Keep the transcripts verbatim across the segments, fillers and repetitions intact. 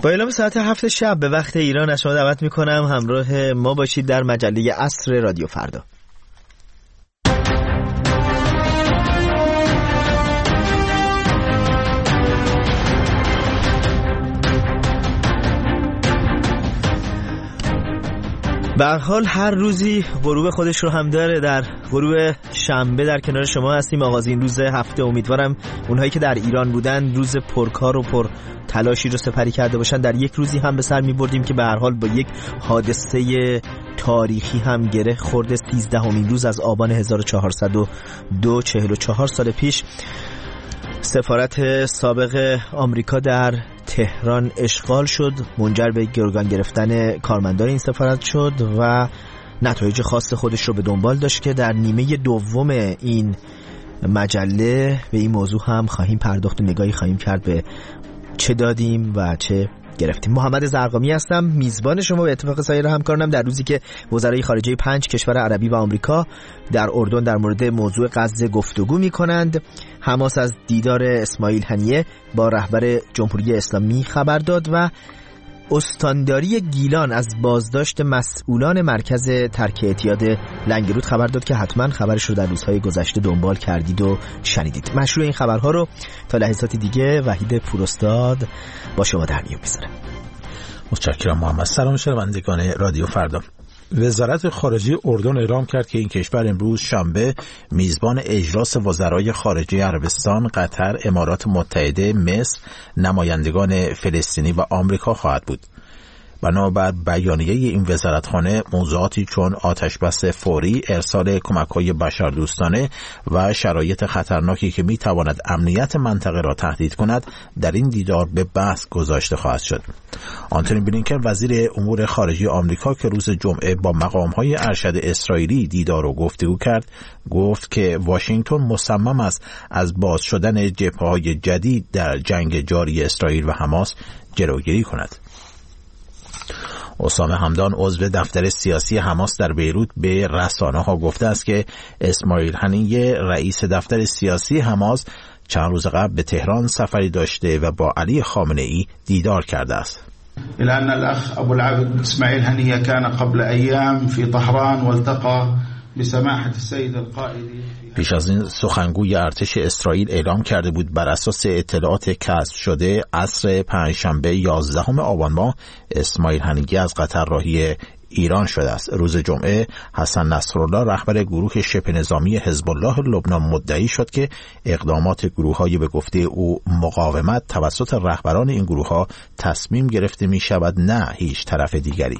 با اعلام ساعت هفت شب به وقت ایران از شما دعوت میکنم همراه ما باشید در مجله عصر رادیو فردا. به هر حال هر روزی غروب خودش رو هم داره. در غروب شنبه در کنار شما هستیم، آغازین روز هفته. امیدوارم اونهایی که در ایران بودن روز پرکار و پر تلاشی رو سپری کرده باشن. در یک روزی هم به سر می بردیم که به هر حال با یک حادثه تاریخی هم گره خورده. سیزدهمین روز از آبان هزار و چهارصد و دو، چهل و چهار سال پیش، سفارت سابق آمریکا در تهران اشغال شد، منجر به گروگان گرفتن کارمندان این سفارت شد و نتایج خاص خودش رو به دنبال داشت که در نیمه دوم این مجله به این موضوع هم خواهیم پرداخت و نگاهی خواهیم کرد به چه دادیم و چه گرفتیم. محمد زرقامی هستم، میزبان شما به اتفاق سایر همکارانم در روزی که وزرای خارجه پنج کشور عربی و آمریکا در اردن در مورد موضوع غزه گفتگو می‌کنند. حماس از دیدار اسماعیل هنیه با رهبر جمهوری اسلامی خبر داد و استانداری گیلان از بازداشت مسئولان مرکز ترک اعتیاد لنگرود خبر داد که حتما خبرش رو در روزهای گذشته دنبال کردید و شنیدید. مشروع این خبرها رو تا لحظات دیگه وحید پوراستاد با شما در میون میذاره. متشکرم محمد. سلام شنوندگان رادیو فردا. وزارت خارجه اردن اعلام کرد که این کشور امروز شنبه میزبان اجلاس وزرای خارجه عربستان، قطر، امارات متحده، مصر، نمایندگان فلسطینی و آمریکا خواهد بود. بنابر بیانیه این وزارتخانه، موضوعاتی چون آتشبس فوری، ارسال کمک‌های بشردوستانه و شرایط خطرناکی که می‌تواند امنیت منطقه را تهدید کند در این دیدار به بحث گذاشته خواهد شد. آنتونی بلینکن وزیر امور خارجه آمریکا که روز جمعه با مقام‌های ارشد اسرائیلی دیدار و گفتگو کرد، گفت که واشنگتن مصمم است از باز شدن جبهه‌های جدید در جنگ جاری اسرائیل و حماس جلوگیری کند. اسامه همدان عضو دفتر سیاسی حماس در بیروت به رسانه‌ها گفته است که اسماعیل هنیه رئیس دفتر سیاسی حماس چند روز قبل به تهران سفری داشته و با علی خامنه‌ای دیدار کرده است. إلى أن الأخ أبو العبد إسماعيل هنية كان قبل أيام في طهران والتقى بسماحة السيد القائد. پیش از این سخنگوی ارتش اسرائیل اعلام کرده بود بر اساس اطلاعات کسب شده عصر پنجشنبه یازدهم آبان ماه اسماعیل هنیه از قطر راهی ایران شده است. روز جمعه حسن نصرالله رهبر گروه شبه نظامی حزب الله لبنان مدعی شد که اقدامات گروه‌های به گفته او مقاومت توسط رهبران این گروه‌ها تصمیم گرفته می شود، نه هیچ طرف دیگری.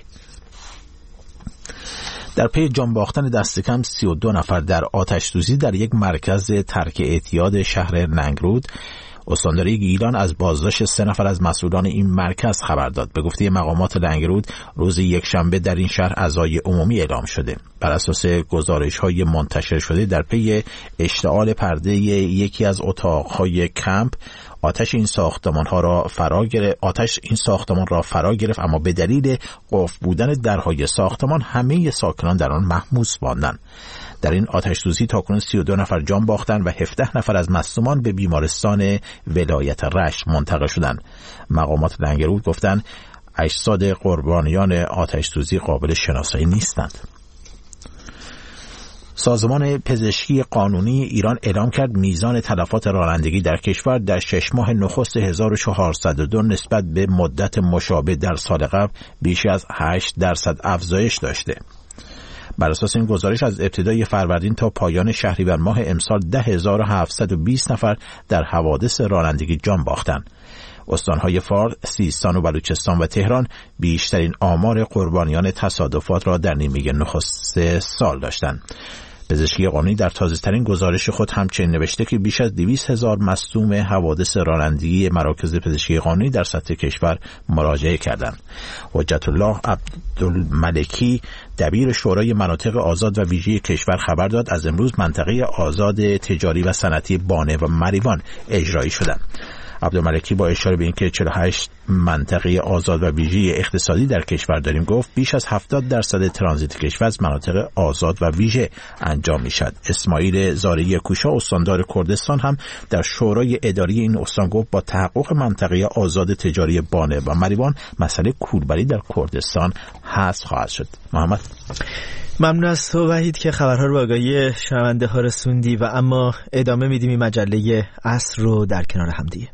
در پی جان باختن دست کم سی و دو نفر در آتش سوزی در یک مرکز ترک اعتیاد شهر لنگرود، استانداری گیلان از بازداشت سه نفر از مسئولان این مرکز خبر داد. به گفته مقامات لنگرود روز یک شنبه در این شهر عزای عمومی اعلام شده. بر اساس گزارش‌های منتشر شده در پی اشتعال پرده یکی از اتاق‌های کمپ، آتش این ساختمان‌ها را فرا گرفت آتش این ساختمان را فرا گرفت اما به دلیل قفل بودن درهای ساختمان همه ساکنان در آن محبوس ماندند. در این آتش سوزی تاکنون سی و دو نفر جان باختند و هفده نفر از مصدومان به بیمارستان ولایت رشت منتقل شدند. مقامات لنگرود گفتند اجساد قربانیان آتش سوزی قابل شناسایی نیستند. سازمان پزشکی قانونی ایران اعلام کرد میزان تلفات رانندگی در کشور در شش ماه نخست هزار و چهارصد و دو نسبت به مدت مشابه در سال قبل بیش از هشت درصد افزایش داشته. بر اساس این گزارش از ابتدای فروردین تا پایان شهریور ماه امسال ده هزار و هفتصد و بیست نفر در حوادث رانندگی جان باختند. استانهای فارس، سیستان و بلوچستان و تهران بیشترین آمار قربانیان تصادفات را در نیمه نخست سال داشتند. پزشکی قانونی در تازه‌ترین گزارش خود همچنین نوشته که بیش از دویست هزار مصدوم حوادث رانندگی مراکز پزشکی قانونی در سطح کشور مراجعه کردند. حجت الله عبدالملکی دبیر شورای مناطق آزاد و ویژه کشور خبر داد از امروز منطقه آزاد تجاری و صنعتی بانه و مریوان اجرایی شدند. عبدالملکی با اشاره به اینکه چهل و هشت منطقه آزاد و ویژه اقتصادی در کشور داریم گفت بیش از هفتاد درصد ترانزیت کشور از مناطق آزاد و ویژه انجام میشد. اسماعیل زارعی کوشا استاندار کردستان هم در شورای اداری این استان گفت با تحقق منطقه آزاد تجاری بانه و مریوان مسئله کولبری در کردستان حذف خواهد شد. محمد، ممنون از تو وحید که خبرها رو به آگاهی شنونده ها رسوندی و اما ادامه میدیم این مجله عصر رو در کنار هم دیگه.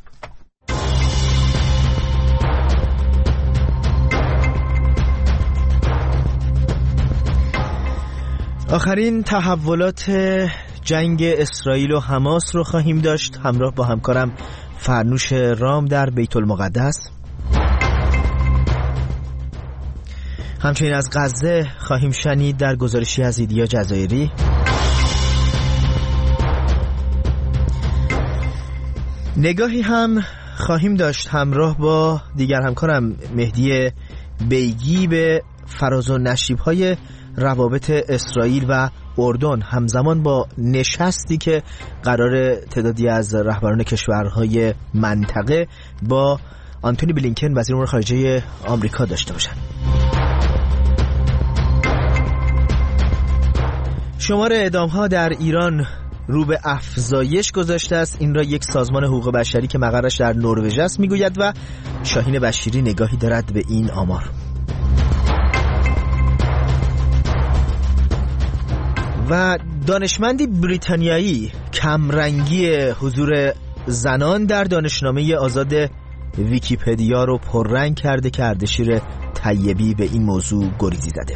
آخرین تحولات جنگ اسرائیل و حماس رو خواهیم داشت همراه با همکارم فرنوش رام در بیت المقدس. همچنین از غزه خواهیم شنید در گزارشی از ایدیا جزایری. نگاهی هم خواهیم داشت همراه با دیگر همکارم مهدی بیگی به فراز و نشیب‌های روابط اسرائیل و اردن همزمان با نشستی که قرار تعدادی از رهبران کشورهای منطقه با آنتونی بلینکن وزیر امور خارجه آمریکا داشته باشند. شمار اعدام‌ها در ایران رو به افزایش گذاشته است. این را یک سازمان حقوق بشری که مقرش در نروژ است میگوید و شاهین بشیری نگاهی دارد به این آمار. و دانشمندی بریتانیایی کمرنگی حضور زنان در دانشنامه آزاد ویکی‌پدیا رو پررنگ کرده که اردشیر طیبی به این موضوع گریزی زده.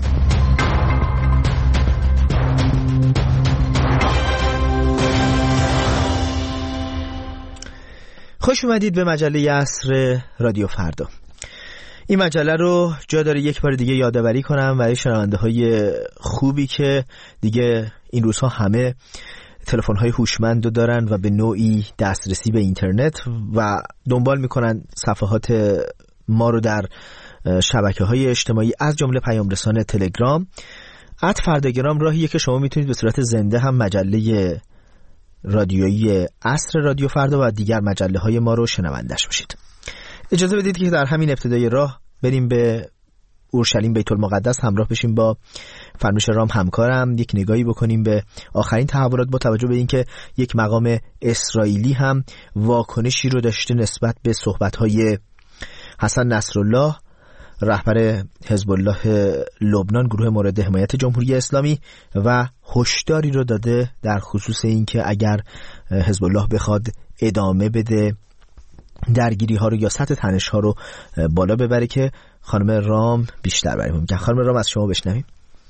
خوش اومدید به مجله عصر رادیو فردا. این مجله رو جا داره یک بار دیگه یادآوری کنم برای شنونده های خوبی که دیگه این روزها همه تلفن های هوشمند رو دارن و به نوعی دسترسی به اینترنت و دنبال میکنن صفحات ما رو در شبکه های اجتماعی از جمله پیام رسان تلگرام. ات فرداگرام راهیه که شما میتونید به صورت زنده هم مجله رادیویی عصر رادیو فردا و دیگر مجله های ما رو شنوندش باشید. اجازه بدید که در همین ابتدای راه بریم به اورشلیم بیت المقدس همراه بشیم با فرنوش رام همکارم، یک نگاهی بکنیم به آخرین تحولات با توجه به اینکه یک مقام اسرائیلی هم واکنشی رو داشته نسبت به صحبت‌های حسن نصرالله رهبر حزب الله لبنان، گروه مورد حمایت جمهوری اسلامی، و هشداری رو داده در خصوص اینکه اگر حزب الله بخواد ادامه بده درگیری ها رو یا سطح تنش ها رو بالا ببره که خانم رام بیشتر بریم میگن. خانم رام از شما بشنویم.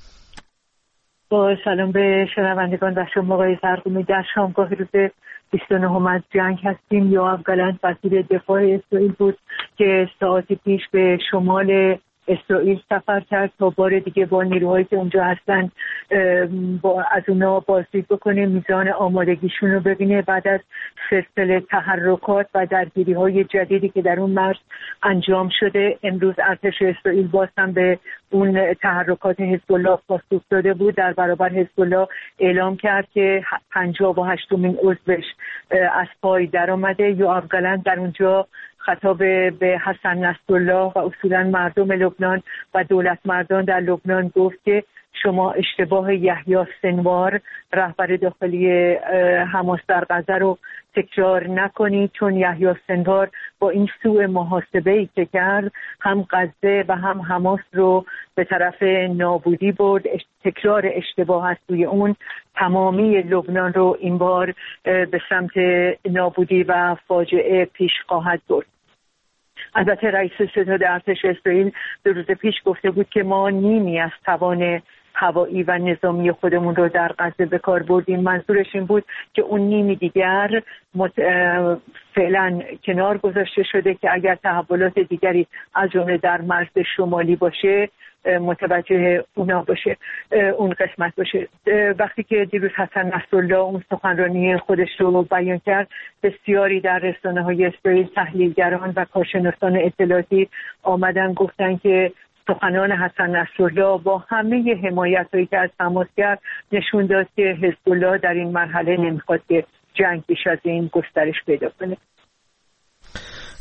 با سلام به شنوندگان و شما آقای فرقومی. در شامگاه روز بیست و نهم از جنگ هستیم. یوآف گالنت وزیر دفاع اسرائیل بود که ساعتی پیش به شمال اسرائیل سفر کرد تا بار دیگه با نیروهایی که اونجا هستن با از اونا بازدید بکنه، میزان آمادگیشون رو ببینه بعد از سلسله تحرکات و درگیری‌های جدیدی که در اون مرز انجام شده. امروز ارتش اسرائیل باز هم به اون تحرکات حزب الله پاسخ داده بود. در برابر حزب الله اعلام کرد که پنجاه و هشتمین عضوش از پای در آمده. یوآف گالنت در اونجا خطاب به حسن نصرالله و اصولا مردم لبنان و دولت مردان در لبنان گفت که شما اشتباه یحیی سنوار رهبر داخلی حماس در غزه رو تکرار نکنید، چون یحیی سنوار با این سوء محاسبه‌ای که کرد هم غزه و هم حماس رو به طرف نابودی برد. تکرار اشتباه است روی اون تمامی لبنان رو این بار به سمت نابودی و فاجعه پیش خواهد برد. البته رئیس ستاد ارتش اسرائیل دو روز پیش گفته بود که ما نیمی از توان هوایی و نظامی خودمون رو در غزه به کار بردیم. منظورش این بود که اون نیمی دیگر مت... فعلا کنار گذاشته شده که اگر تحولات دیگری از جمله در مرز شمالی باشه متوجه اونا باشه، اون قسمت باشه. وقتی که دیروز حسن نصرالله اون سخنرانی خودش رو بیان کرد، بسیاری در رسانه‌های اسرائیل تحلیلگران و کارشناسان اطلاعاتی آمدن گفتن که سخنان حسن نصرالله با همه حمایت‌هایی که از حماس کرد نشون داد که حزب الله در این مرحله نمیخواد که جنگ بیش از این گسترش پیدا کنه.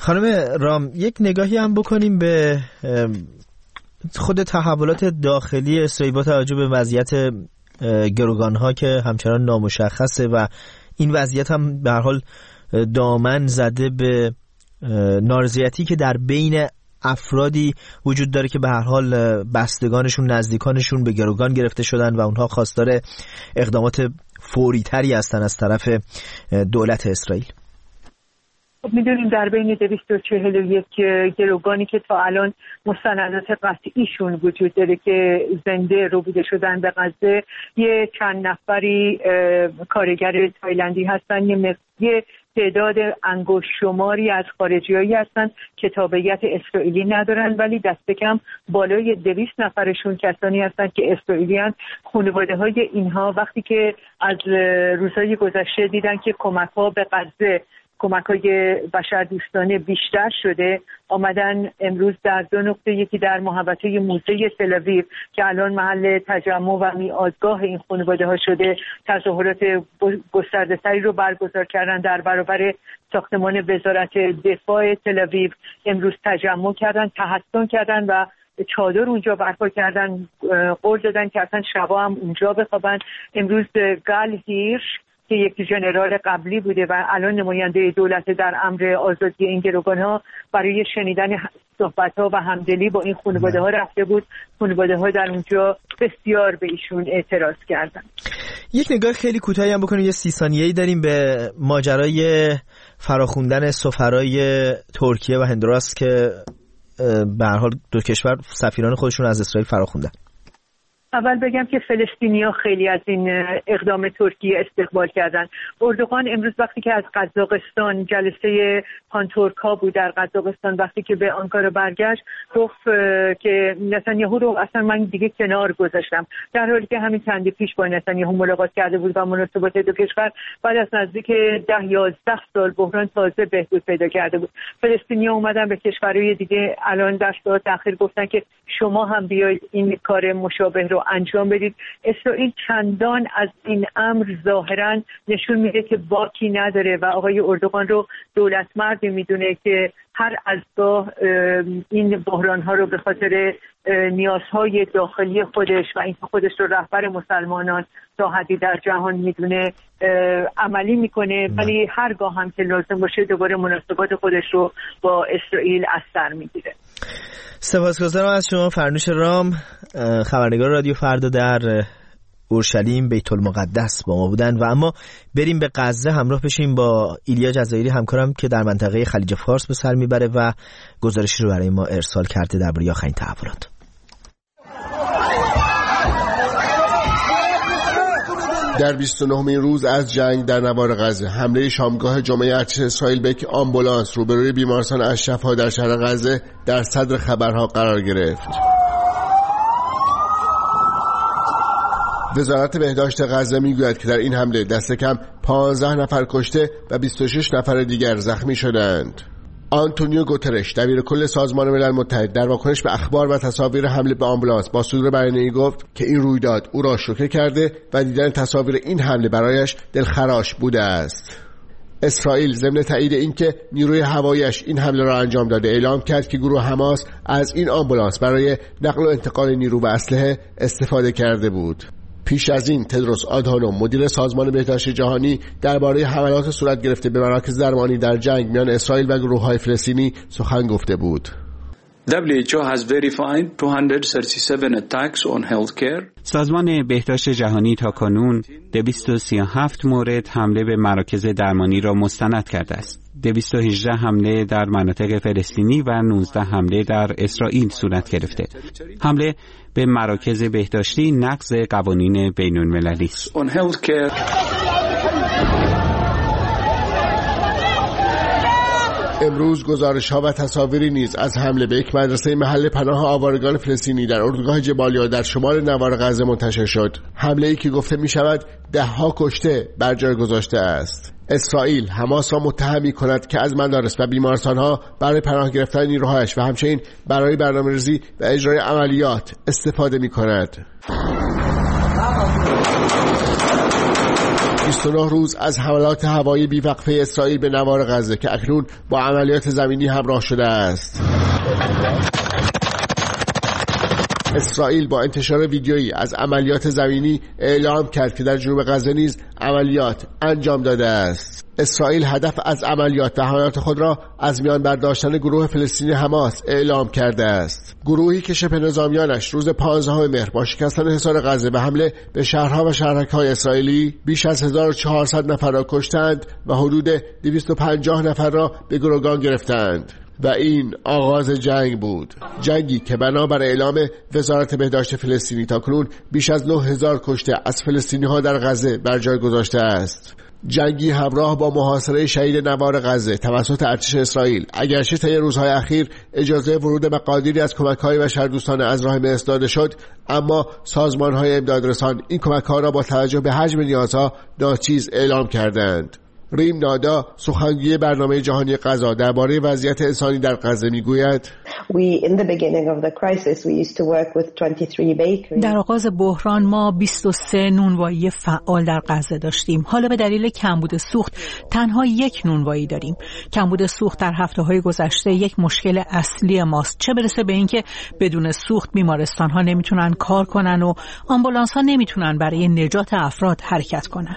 خانم رام، یک نگاهی هم بکنیم به خود تحولات داخلی اسرائیل با توجه به وضعیت گروگان‌ها که همچنان نامشخصه و این وضعیت هم به هر حال دامن زده به نارضایتی که در بین افرادی وجود داره که به هر حال بستگانشون، نزدیکانشون به گروگان گرفته شدن و اونها خواستار اقدامات فوری تری هستن از طرف دولت اسرائیل. میدونیم در بین دویست و چهل و یک گروگانی که تا الان مستندات قطعیشون وجود داره که زنده رو بوده شدن به غزه، یه چند نفری کارگر تایلندی هستن، یه یه تعداد انگشت شماری از خارجیایی هستن که تابعیت اسرائیلی ندارن، ولی دست کم بالای دویست نفرشون کسانی هستن که اسرائیلی هستن. خانواده های اینها وقتی که از روزهای گذشته دیدن که کمک ها به غزه، کمک‌های بشردوستانه بیشتر شده، آمدن امروز در دو نقطه، یکی در محوطه موزه تل‌آویو که الان محل تجمع و میعادگاه این خانواده‌ها شده، تظاهرات گسترده‌تری رو برگزار کردن در برابر ساختمان وزارت دفاع تل‌آویو. امروز تجمع کردن، تحسن کردن و چادر اونجا برپا کردن، قول دادن که اصلا شبا هم اونجا بخوابن. امروز گال هیرش که یک ژنرال قبلی بوده و الان نماینده دولت در امر آزادی این گروگان‌ها، برای شنیدن صحبت‌ها و همدلی با این خانواده‌ها رفته بود. خانواده‌ها در اونجا بسیار به ایشون اعتراض کردن. یک نگاه خیلی کوتاهی هم بکنیم، یه سی ثانیه‌ای داریم به ماجرای فراخوندن سفرای ترکیه و هندوراس که به هر حال دو کشور سفیران خودشون از اسرائیل فراخوندن. اول بگم که فلسطینی‌ها خیلی از این اقدام ترکیه استقبال کردن. اردوغان امروز وقتی که از قزاقستان، جلسه پانتورکا بود در قزاقستان، وقتی که به آنکارا برگشت گفت که نتانیاهو رو اصلا من دیگه کنار گذاشتم، در حالی که همین چندی پیش با نتانیاهو ملاقات کرده بود و مناسبات دو کشور بعد از نزدیک ده یازده سال بحران تازه بهبود پیدا کرده بود. فلسطینی‌ها اومدن به کشورهای دیگه الان در ساعات اخیر گفتن که شما هم بیاید این کار مشابه رو انجام بدید. اسرائیل چندان از این امر ظاهرا نشون میده که باکی نداره و آقای اردوغان رو دولت مردی میدونه که هر از گاه این بحران ها رو به خاطر نیازهای داخلی خودش و اینکه خودش رو رهبر مسلمانان تا حدی در جهان میدونه عملی میکنه، ولی هرگاه هم که لازم باشه دوباره مناسبات خودش رو با اسرائیل از سر میگیره. سپاسگزارم از شما فرنوش رام، خبرنگار رادیو فردا در اورشلیم بیت المقدس با ما بودن. و اما بریم به غزه همراه بشیم با ایلیا جزایری همکارم که در منطقه خلیج فارس به سر میبره و گزارشی رو برای ما ارسال کرده درباره آخرین تحولات. در بیست و نهمین روز از جنگ در نوار غزه، حمله شامگاه جمعه ارتش اسرائیل به یک آمبولانس روبروی بیمارستان اشرف‌ها در شهر غزه در صدر خبرها قرار گرفت. وزارت بهداشت غزه میگوید که در این حمله دست کم پانزده نفر کشته و بیست و شش نفر دیگر زخمی شدند. آنتونیو گوترش دبیر کل سازمان ملل متحد در واکنش به اخبار و تصاویر حمله به آمبولانس با صدور بیانیه‌ای گفت که این رویداد او را شوکه کرده و دیدن تصاویر این حمله برایش دلخراش بوده است. اسرائیل ضمن تایید اینکه نیروی هواییش این حمله را انجام داده اعلام کرد که گروه حماس از این آمبولانس برای نقل و انتقال نیرو و اسلحه استفاده کرده بود. پیش از این تدروس آدهانوم مدیر سازمان بهداشت جهانی درباره حملات صورت گرفته به مراکز درمانی در جنگ میان اسرائیل و گروه‌های فلسطینی سخن گفته بود. دبلیو اچ او has verified two hundred thirty-seven attacks on healthcare. سازمان بهداشت جهانی تاکنون دویست و سی و هفت مورد حمله به مراکز درمانی را مستند کرده است. دویست و هجده حمله در مناطق فلسطینی و نوزده حمله در اسرائیل صورت گرفته. حمله به مراکز بهداشتی نقض قوانین بین‌المللی است. امروز گزارش‌ها و تصاویری نیز از حمله به یک مدرسه محل پناه آوارگان فلسطینی در اردوگاه جبالیا در شمال نوار غزه منتشر شد. حمله‌ای که گفته می‌شود ده‌ها کشته بر جای گذاشته است. اسرائیل حماس را متهم می‌کند که از مدارس و بیمارستان‌ها برای پناه گرفتن نیروهایش و همچنین برای برنامه‌ریزی و اجرای عملیات استفاده می‌کند. بیست و نه روز از حملات هوایی بیوقفه اسرائیل به نوار غزه که اکنون با عملیات زمینی همراه شده است. اسرائیل با انتشار ویدیویی از عملیات زمینی اعلام کرد که در جنوب غزه نیز عملیات انجام داده است. اسرائیل هدف از عملیات و حملات خود را از میان برداشتن گروه فلسطینی حماس اعلام کرده است. گروهی که شبه نظامیانش روز پانزدهم مهر با شکستن حصار غزه و حمله به شهرها و شهرک‌های اسرائیلی بیش از هزار و چهارصد نفر را کشتند و حدود دویست و پنجاه نفر را به گروگان گرفتند. و این آغاز جنگ بود، جنگی که بنابر اعلام وزارت بهداشت فلسطینی تاکنون بیش از نه هزار کشته از فلسطینی ها در غزه بر جای گذاشته است. جنگی همراه با محاصره شهید نوار غزه توسط ارتش اسرائیل، اگرچه طی روزهای اخیر اجازه ورود مقادیری از کمک‌های بشردوستانه از راه مصر داده شد، اما سازمان‌های امدادرسان این کمک‌ها را با توجه به حجم نیازها ناچیز اعلام کردند. ریم نادا سخنگوی برنامه جهانی غذا درباره وضعیت انسانی در غزه میگوید: در آغاز بحران ما بیست و سه نونوایی فعال در غزه داشتیم. حالا به دلیل کمبود سوخت تنها یک نونوایی داریم. کمبود سوخت در هفته‌های گذشته یک مشکل اصلی ماست، چه برسه به اینکه بدون سوخت بیمارستان‌ها نمیتونن کار کنن و آمبولانس‌ها نمیتونن برای نجات افراد حرکت کنن.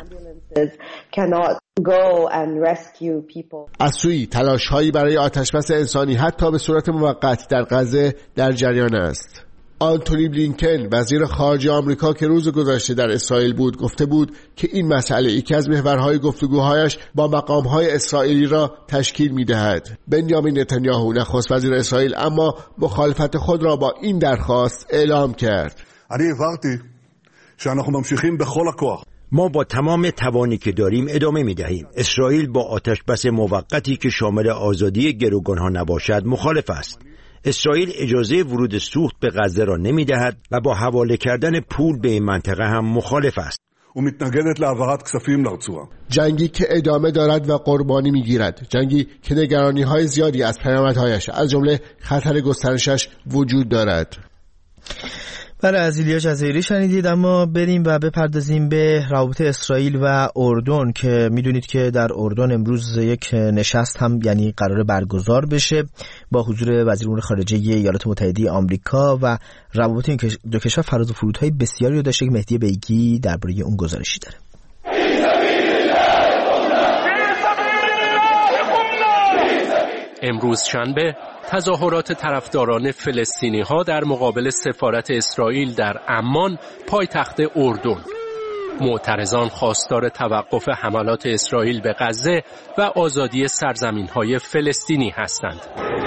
از سوی تلاش‌هایی برای آتشبس انسانی حتی به صورت موقت در غزه در جریان است. آنتونی بلینکن وزیر خارجه آمریکا که روز گذشته در اسرائیل بود گفته بود که این مسئله یکی از محورهای گفتگوهایش با مقام‌های اسرائیلی را تشکیل می‌دهد. بنیامین نتانیاهو نخست وزیر اسرائیل اما مخالفت خود را با این درخواست اعلام کرد. ما با تمام توانی که داریم ادامه می دهیم. اسرائیل با آتش بس موقتی که شامل آزادی گروگانها نباشد مخالف است. اسرائیل اجازه ورود سوخت به غزه را نمی دهد و با حواله کردن پول به این منطقه هم مخالف است. جنگی که ادامه دارد و قربانی می گیرد. جنگی که نگرانی های زیادی از پیامدهایش از جمله خطر گسترشش وجود دارد. بله، از ایلیا جزایری شنیدید. اما بریم و بپردازیم به روابط اسرائیل و اردن که میدونید که در اردن امروز یک نشست هم یعنی قرار برگزار بشه با حضور وزیر امور خارجه ایالات متحده آمریکا و روابط این دو کشور فراز و فرودهای بسیاری رو داشته که مهدی بیگی درباره اون گزارشی داره. امروز شنبه تظاهرات طرفداران فلسطینی ها در مقابل سفارت اسرائیل در عمان پایتخت اردن. معترضان خواستار توقف حملات اسرائیل به غزه و آزادی سرزمین های فلسطینی هستند.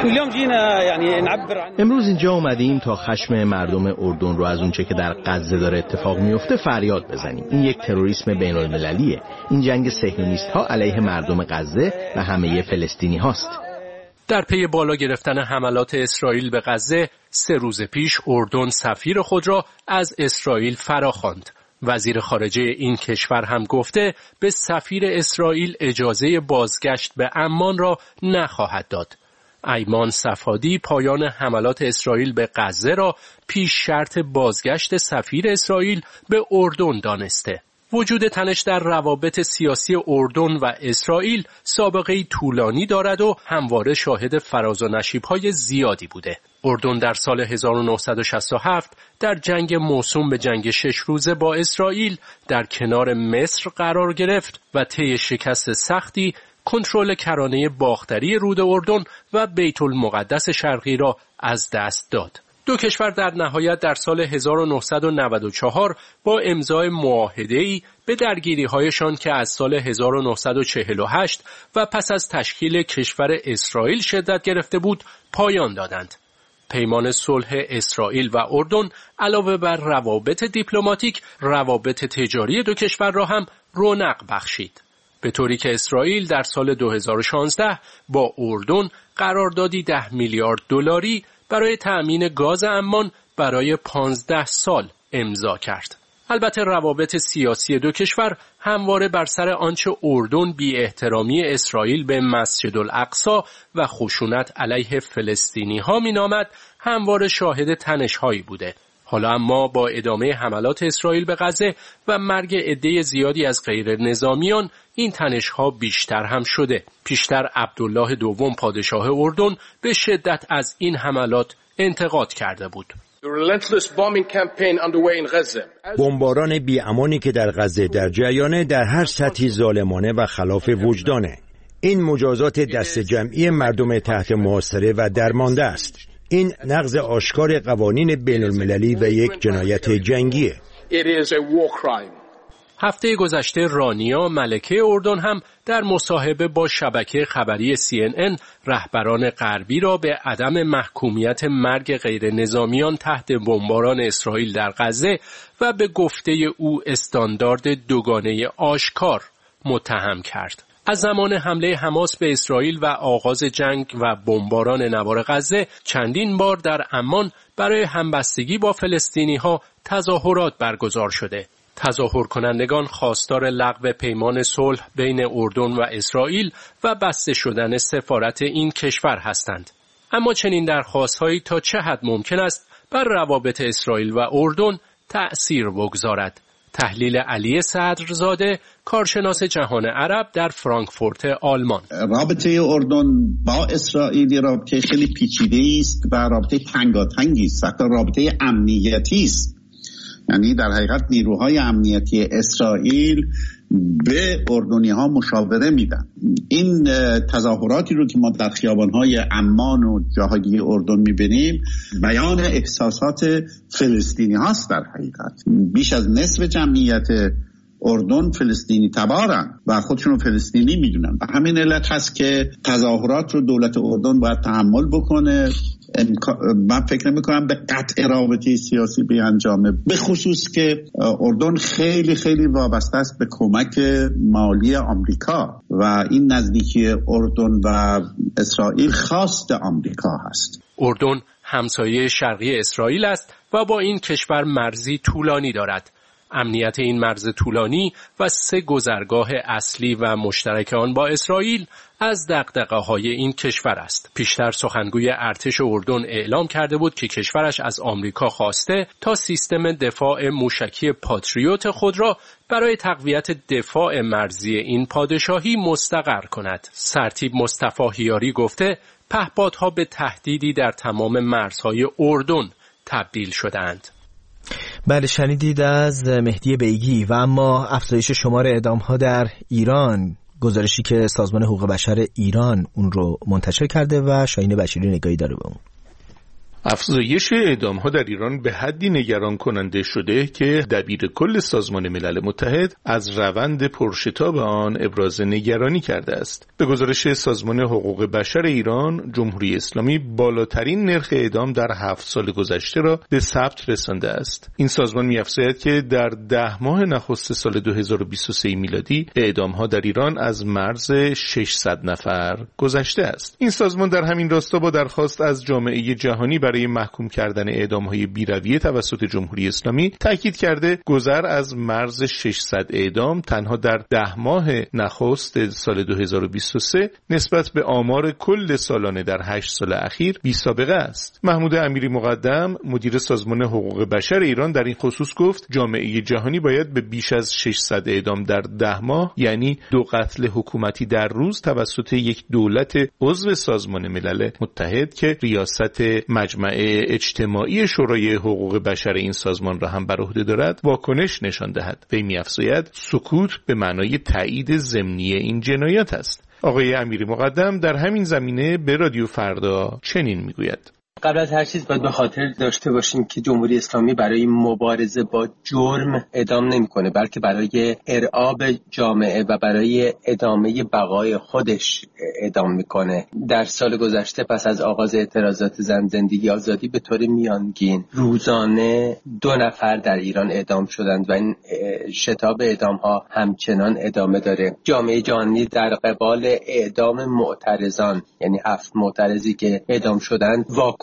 امروز اینجا اومدیم تا خشم مردم اردن رو از اونچه که در غزه داره اتفاق میفته فریاد بزنیم. این یک تروریسم بین المللیه. این جنگ صهیونیست ها علیه مردم غزه و همه فلسطینی هاست. در پی بالا گرفتن حملات اسرائیل به غزه سه روز پیش اردن سفیر خود را از اسرائیل فراخواند. وزیر خارجه این کشور هم گفته به سفیر اسرائیل اجازه بازگشت به عمان را نخواهد داد. ایمان صفادی پایان حملات اسرائیل به غزه را پیش شرط بازگشت سفیر اسرائیل به اردن دانسته. وجود تنش در روابط سیاسی اردن و اسرائیل سابقه طولانی دارد و همواره شاهد فراز و نشیب‌های زیادی بوده. اردن در سال هزار و نهصد و شصت و هفت در جنگ موسوم به جنگ شش روزه با اسرائیل در کنار مصر قرار گرفت و طی شکست سختی کنترل کرانه باختری رود اردن و بیت المقدس شرقی را از دست داد. دو کشور در نهایت در سال هزار و نهصد و نود و چهار با امضای معاهده‌ای به درگیری‌هایشان که از سال هزار و نهصد و چهل و هشت و پس از تشکیل کشور اسرائیل شدت گرفته بود پایان دادند. پیمان صلح اسرائیل و اردن علاوه بر روابط دیپلماتیک، روابط تجاری دو کشور را هم رونق بخشید. به طوری که اسرائیل در سال دو هزار و شانزده با اردن قراردادی ده میلیارد دلاری برای تأمین گاز عمان برای پانزده سال امضا کرد. البته روابط سیاسی دو کشور همواره بر سر آنچه اردن بی احترامی اسرائیل به مسجد الاقصی و خشونت علیه فلسطینی ها می نامد همواره شاهد تنش هایی بوده. حالا اما با ادامه حملات اسرائیل به غزه و مرگ عده زیادی از غیر نظامیان این تنش‌ها بیشتر هم شده. پیشتر عبدالله دوم پادشاه اردن به شدت از این حملات انتقاد کرده بود. بمباران بی‌امانی که در غزه در جریانه در هر سطحی ظالمانه و خلاف وجدانه. این مجازات دست جمعی مردم تحت محاصره و درمانده است. این نقض آشکار قوانین بین المللی و یک جنایت جنگیه. هفته گذشته رانیا ملکه اردن هم در مصاحبه با شبکه خبری سی ان ان رهبران غربی را به عدم محکومیت مرگ غیر نظامیان تحت بمباران اسرائیل در غزه و به گفته او استاندارد دوگانه آشکار متهم کرد. از زمان حمله حماس به اسرائیل و آغاز جنگ و بمباران نوار غزه چندین بار در عمان برای همبستگی با فلسطینی‌ها تظاهرات برگزار شده. تظاهر کنندگان خواستار لغو پیمان صلح بین اردن و اسرائیل و بسته شدن سفارت این کشور هستند. اما چنین درخواست‌هایی تا چه حد ممکن است بر روابط اسرائیل و اردن تأثیر بگذارد؟ تحلیل علی صدرزاده، کارشناس جهان عرب در فرانکفورت آلمان. رابطه اردن با اسرائیل رابطه خیلی پیچیده است و رابطه تنگاتنگی است، حتی رابطه امنیتی است. یعنی در حقیقت نیروهای امنیتی اسرائیل به اردنی ها مشاوره میدن. این تظاهراتی رو که ما در خیابان‌های عمان و جاهای دیگه اردن میبینیم بیان احساسات فلسطینی هاست. در حقیقت بیش از نصف جمعیت اردن فلسطینی تبارن و خودشون رو فلسطینی میدونن و همین علت هست که تظاهرات رو دولت اردن باید تحمل بکنه. من فکر نمی‌کنم به قطع رابطه سیاسی بیانجامه، به خصوص که اردن خیلی خیلی وابسته است به کمک مالی آمریکا و این نزدیکی اردن و اسرائیل خواست آمریکا هست. اردن همسایه شرقی اسرائیل است و با این کشور مرزی طولانی دارد. امنیت این مرز طولانی و سه گذرگاه اصلی و مشترک آن با اسرائیل از دغدغه‌های این کشور است. پیشتر سخنگوی ارتش اردن اعلام کرده بود که کشورش از آمریکا خواسته تا سیستم دفاع موشکی پاتریوت خود را برای تقویت دفاع مرزی این پادشاهی مستقر کند. سرتیپ مصطفی هیاری گفته پهپادها به تهدیدی در تمام مرزهای اردن تبدیل شدند. بله، شنیدید از مهدی بیگی. و اما افزایش شمار اعدام‌ها در ایران، گزارشی که سازمان حقوق بشر ایران اون رو منتشر کرده و شاهین بشیری نگاهی داره به اون. افزایش اعدام‌ها در ایران به حدی نگران کننده شده که دبیر کل سازمان ملل متحد از روند پرشتاب آن ابراز نگرانی کرده است. به گزارش سازمان حقوق بشر ایران، جمهوری اسلامی بالاترین نرخ اعدام در هفت سال گذشته را به ثبت رسانده است. این سازمان می‌افزاید که در ده ماه نخست سال دو هزار و بیست و سه میلادی اعدام‌ها در ایران از مرز ششصد نفر گذشته است. این سازمان در همین راستا با درخواست از جامعه جهانی برای محکوم کردن اعدام‌های بی‌رویه توسط جمهوری اسلامی تاکید کرده گذر از مرز ششصد اعدام تنها در ده ماه نخست سال دو هزار و بیست و سه نسبت به آمار کل سالانه در هشت سال اخیر بی‌سابقه است. محمود امیری مقدم، مدیر سازمان حقوق بشر ایران، در این خصوص گفت جامعه جهانی باید به بیش از ششصد اعدام در ده ماه، یعنی دو قتل حکومتی در روز توسط یک دولت عضو سازمان ملل متحد که ریاست مجمع اجتماعی شورای حقوق بشر این سازمان را هم بر عهده دارد واکنش نشان دهد. وی می‌افزاید سکوت به معنای تایید ضمنی این جنایات است. آقای امیری مقدم در همین زمینه به رادیو فردا چنین میگوید: قبل از هر چیز باید به خاطر داشته باشیم که جمهوری اسلامی برای مبارزه با جرم اعدام نمی‌کنه، بلکه برای ارعاب جامعه و برای ادامه بقای خودش اعدام می‌کنه. در سال گذشته پس از آغاز اعتراضات زن زندگی آزادی به طور میانگین روزانه دو نفر در ایران اعدام شدند و این شتاب اعدام‌ها همچنان ادامه داره. جامعه جهانی در قبال اعدام معترضان، یعنی هفت معترضی که اعدام شدند، واکنش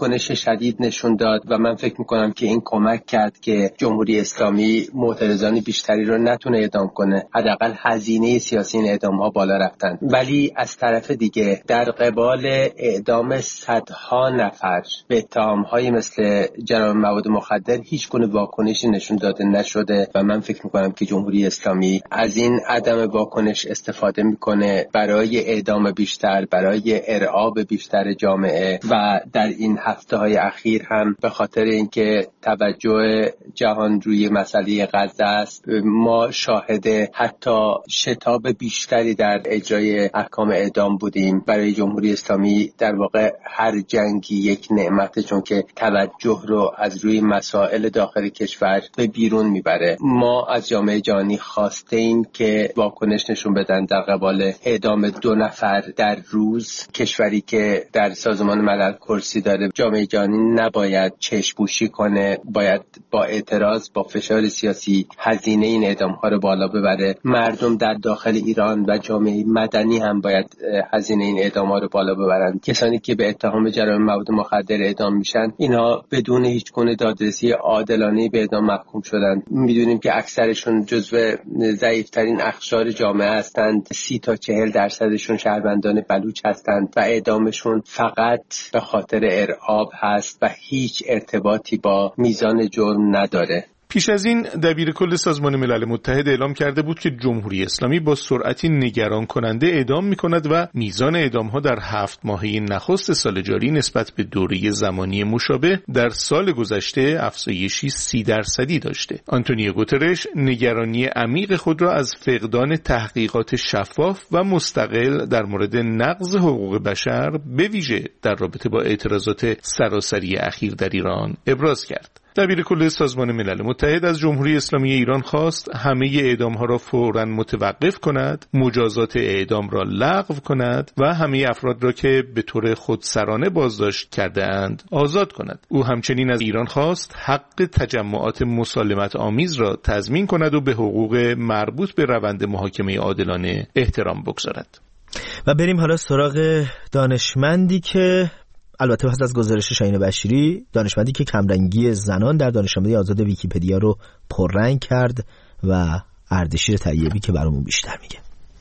واکنش شدید نشون داد و من فکر میکنم که این کمک کرد که جمهوری اسلامی معترضان بیشتری رو نتونه اعدام کنه. حداقل هزینه سیاسی این اعدام ها بالا رفتن. ولی از طرف دیگه در قبال اعدام صدها نفر به اتهام های مثل جرائم مواد مخدر هیچ گونه واکنشی نشون داده نشده و من فکر میکنم که جمهوری اسلامی از این عدم واکنش استفاده میکنه برای اعدام بیشتر، برای ارعاب بیشتر جامعه و در این هفته های اخیر هم به خاطر اینکه توجه جهان روی مسئله غزه است ما شاهد حتی شتاب بیشتری در اجرای احکام اعدام بودیم. برای جمهوری اسلامی در واقع هر جنگی یک نعمته، چون که توجه رو از روی مسائل داخل کشور به بیرون میبره. ما از جامعه جهانی خواسته ایم که واکنش نشون بدن در قبال اعدام دو نفر در روز. کشوری که در سازمان ملل کرسی داره، جامعه جهانی نباید چشم‌پوشی کنه، باید با اعتراض، با فشار سیاسی هزینه این اعدام ها رو بالا ببره. مردم در داخل ایران و جامعه مدنی هم باید هزینه این اعدام ها رو بالا ببرن. کسانی که به اتهام جرائم مواد مخدر اعدام میشن، اینها بدون هیچ گونه دادرسی عادلانه به اعدام محکوم شدن. میدونیم که اکثرشون جزو ضعیف‌ترین اقشار جامعه هستند. سی تا چهل درصدشون شهروندان بلوچ هستند و اعدامشون فقط به خاطر ارعاب هست و هیچ ارتباطی با میزان جرم نداره. پیش از این دبیر کل سازمان ملل متحد اعلام کرده بود که جمهوری اسلامی با سرعتی نگران کننده اعدام می‌کند و میزان اعدام‌ها در هفت ماهه نخست سال جاری نسبت به دوره زمانی مشابه در سال گذشته افزایشی سی درصدی داشته. آنتونیو گوترش نگرانی عمیق خود را از فقدان تحقیقات شفاف و مستقل در مورد نقض حقوق بشر به ویژه در رابطه با اعتراضات سراسری اخیر در ایران ابراز کرد. دبیر کل سازمان ملل متحد از جمهوری اسلامی ایران خواست همه اعدام‌ها را فوراً متوقف کند، مجازات اعدام را لغو کند و همه افراد را که به طور خودسرانه بازداشت کرده‌اند آزاد کند. او همچنین از ایران خواست حق تجمعات مسالمت آمیز را تضمین کند و به حقوق مربوط به روند محاکمه عادلانه احترام بگذارد. و بریم حالا سراغ دانشمندی که البته پس از گزارش شاهین بشیری، دانشمندی که کمرنگی زنان در دانشکده آزاد ویکی‌پدیا رو پررنگ کرد و اردشیر طیبی که برامون بیشتر میگه.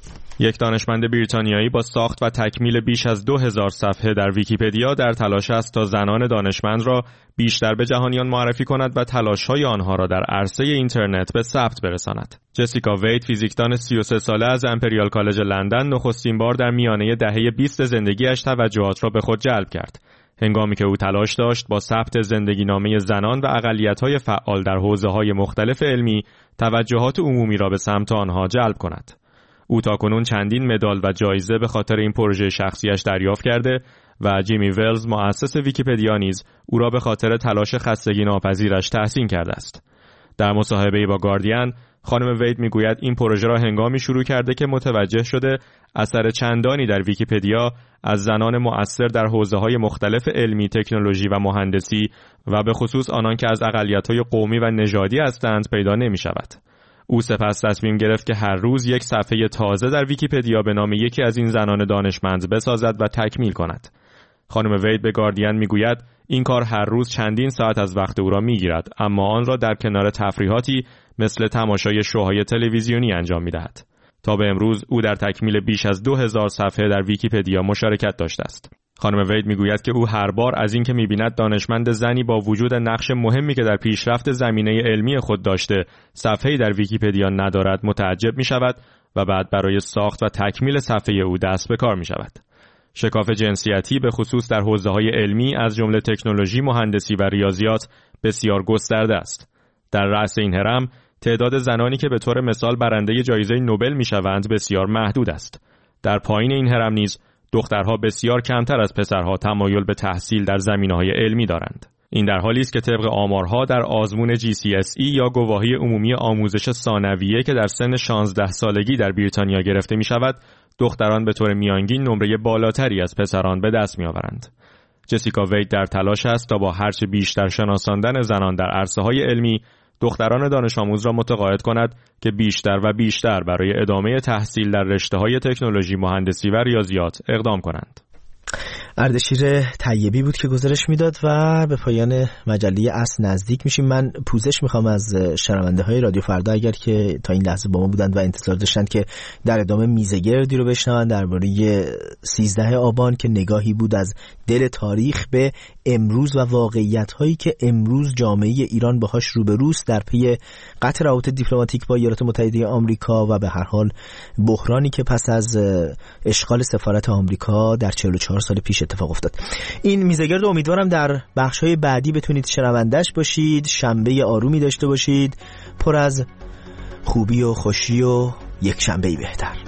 یک دانشمند بریتانیایی با ساخت و تکمیل بیش از دو هزار صفحه در ویکی‌پدیا در تلاش است تا زنان دانشمند را بیشتر به جهانیان معرفی کند و تلاش‌های آنها را در عرصه اینترنت به ثبت برساند. جسیکا وید، فیزیکدان سی و سه ساله از امپریال کالج لندن، نخستین بار در میانه دهه بیست زندگیش توجهات را به خود جلب کرد. هنگامی که او تلاش داشت با ثبت زندگینامه زنان و اقلیت‌های فعال در حوزه‌های مختلف علمی توجهات عمومی را به سمت آنها جلب کند. او تاکنون چندین مدال و جایزه به خاطر این پروژه شخصیش دریافت کرده و جیمی ولز، مؤسس ویکی‌پدیا، نیز او را به خاطر تلاش خستگی ناپذیرش تحسین کرده است. در مصاحبه‌ای با گاردین، خانم وید میگوید این پروژه را هنگامی شروع کرده که متوجه شده اثر چندانی در ویکی‌پدیا از زنان مؤثر در حوزه‌های مختلف علمی، تکنولوژی و مهندسی و به خصوص آنان که از اقلیت‌های قومی و نژادی هستند پیدا نمی‌شود. او سپس تصمیم گرفت که هر روز یک صفحه تازه در ویکی‌پدیا به نام یکی از این زنان دانشمند بسازد و تکمیل کند. خانم وید به گاردین میگوید این کار هر روز چندین ساعت از وقت او را میگیرد، اما آن را در کنار تفریحاتی مثل تماشای شوهای تلویزیونی انجام میدهد. تا به امروز او در تکمیل بیش از دو هزار صفحه در ویکی‌پدیا مشارکت داشته است. خانم وید میگوید که او هر بار از اینکه میبیند دانشمند زنی با وجود نقش مهمی که در پیشرفت زمینه علمی خود داشته صفحه‌ای در ویکی‌پدیا ندارد متعجب میشود و بعد برای ساخت و تکمیل صفحه او دست به کار میشود. شکاف جنسیتی به خصوص در حوزه‌های علمی از جمله تکنولوژی، مهندسی و ریاضیات بسیار گسترده است. در رأس این هرم تعداد زنانی که به طور مثال برنده جایزه نوبل میشوند بسیار محدود است. در پایین این هرم نیز دخترها بسیار کمتر از پسرها تمایل به تحصیل در زمینه‌های علمی دارند. این در حالی است که طبق آمارها در آزمون جی سی اس ای یا گواهی عمومی آموزش ثانویه که در سن شانزده سالگی در بریتانیا گرفته می شود، دختران به طور میانگین نمره بالاتری از پسران به دست می آورند. جسیکا وید در تلاش است تا با هرچه بیشتر شناساندن زنان در عرصه‌های علمی دختران دانش آموز را متقاعد کند که بیشتر و بیشتر برای ادامه تحصیل در رشته‌های تکنولوژی، مهندسی و ریاضیات اقدام کنند. اردشیر طیبی بود که گزارش میداد و به پایان مجله اصل نزدیک میشیم. من پوزش میخوام از شنونده های رادیو فردا اگر که تا این لحظه با ما بودند و انتظار داشتند که در ادامه میزگردی رو بشنوند درباره سیزده آبان که نگاهی بود از دل تاریخ به امروز و واقعیت هایی که امروز جامعه ایران باهاش روبروست در پی قطع روابط دیپلماتیک با ایالات متحده آمریکا و به هر حال بحرانی که پس از اشغال سفارت آمریکا در چهل و چهار سال پیش اتفاق افتاد. این میزگرد امیدوارم در بخش‌های بعدی بتونید شنوندش باشید. شنبه آرومی داشته باشید، پر از خوبی و خوشی و یک شنبه‌ای بهتر.